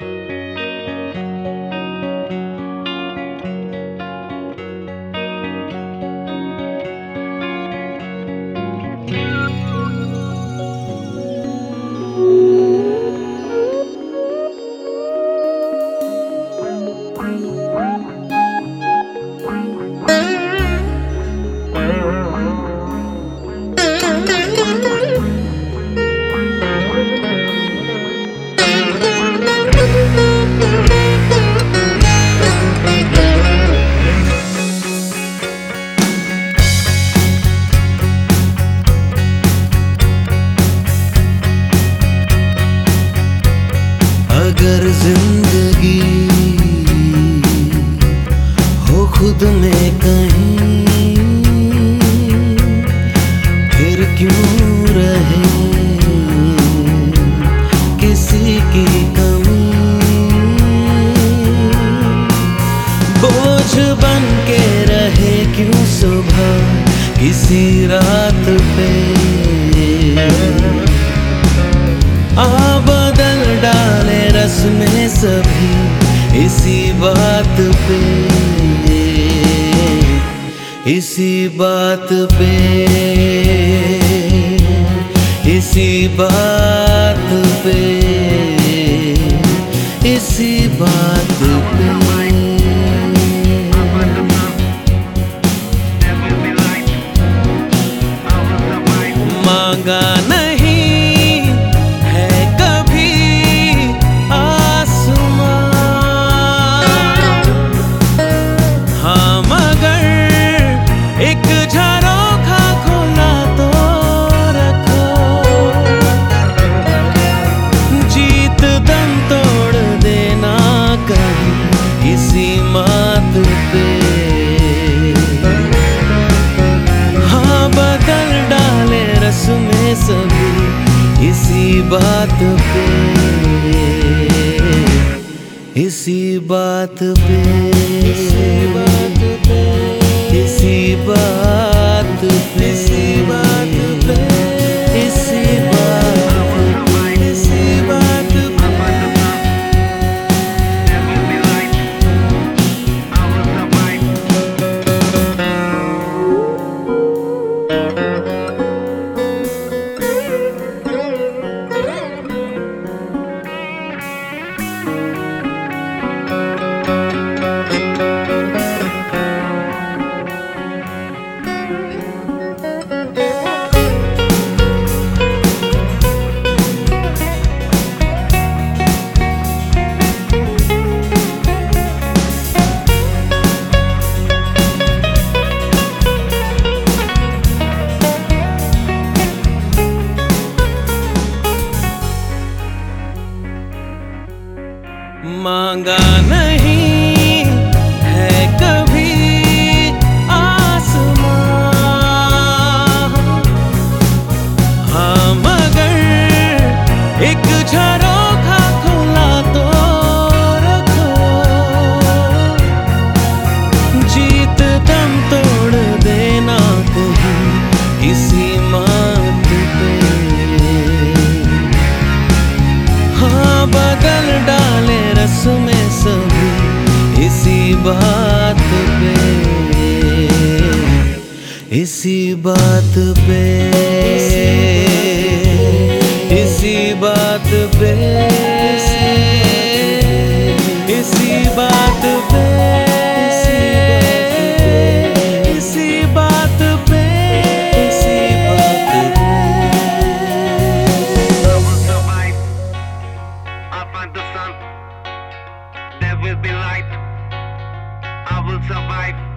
अगर जिंदगी हो खुद में कहीं, फिर क्यों रहे किसी की कमी। बोझ बन के रहे क्यों सुबह किसी रात पे, बदल डाले रस्में सभी इसी बात पे, इसी बात पे, इसी बात पे, इसी बात पे। मांगा नहीं है कभी आसमां, हाँ मगर एक झरोखा खुला तो रखो। जीत दम तोड़ देना कहीं इसी मात पे, हाँ बदल डाले रस्में सभी इसी बात पे, इसी बात पे, इसी बात पे, इसी बात पे, इसी बात पे, इसी बात पे, इसी बात पे। मांगा नहीं है कभी आसमां, हाँ मगर एक झरोखा खुला तो रखो। जीत दम तोड़ देना कहीं किसी मात पे, हाँ बदल डाले रस्में सभी इसी बात पे, इसी बात पे, इसी बात पे, इसी बात पे, इसी बात पे, इसी बात पे। I will survive. I'll find the sun. There will be light. I will survive.